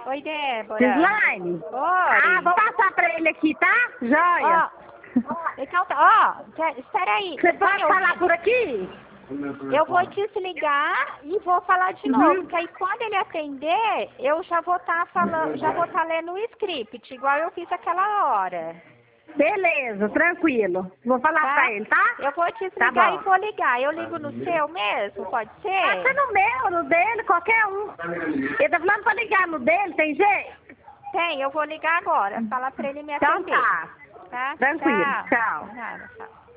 Oi, Débora. Gislaine? Oi. Ah, vou passar pra ele aqui, tá? Joia. Então tá, espera aí. Você pode falar por aqui? Eu vou desligar e vou falar de novo, porque aí quando ele atender, eu já vou estar falando, já vou estar lendo o script, igual eu fiz aquela hora. Beleza, tranquilo. Vou falar Tá? pra ele, tá? Eu vou desligar Tá e bom. vou ligar. Eu ligo no seu mesmo, pode ser? Passa no meu, no dele, qualquer um. Ele tá falando pra ligar no dele, tem jeito? Tem, eu vou ligar agora. Fala pra ele me Então atender. tá. Tá? Tranquilo, tchau. Nada, tchau.